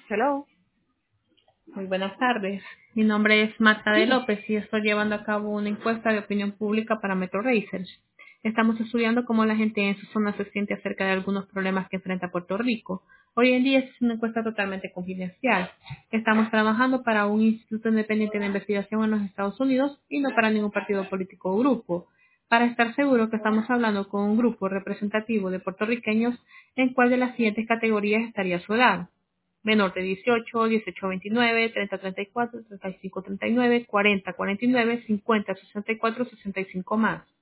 Hello. Muy buenas tardes. Mi nombre es Marta de Sí. López y estoy llevando a cabo una encuesta de opinión pública para Metro Research. Estamos estudiando cómo la gente en su zona se siente acerca de algunos problemas que enfrenta Puerto Rico. Hoy en día es una encuesta totalmente confidencial. Estamos trabajando para un instituto independiente de investigación en los Estados Unidos y no para ningún partido político o grupo. Para estar seguro que estamos hablando con un grupo representativo de puertorriqueños, ¿en cuál de las siguientes categorías estaría su edad? Menor de 18, 18 a 29, 30 a 34, 35 a 39, 40 a 49, 50 a 64, 65 más.